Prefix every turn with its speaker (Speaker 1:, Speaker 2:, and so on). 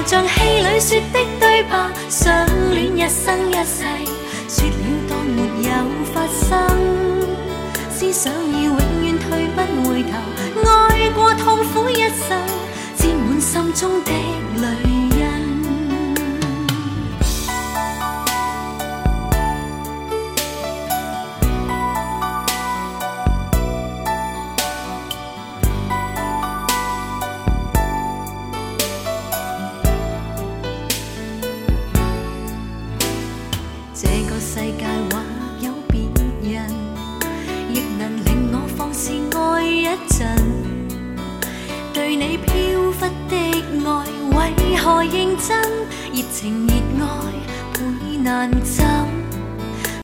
Speaker 1: 像戲裏說的對白，相戀一生一世，說了當沒有發生。思想已永遠退不回頭，愛過痛苦一生，沾滿心中的淚印。這個世界或有別人，亦能令我放肆愛一陣。對你飄忽的愛，為何認真？熱情熱愛倍難枕。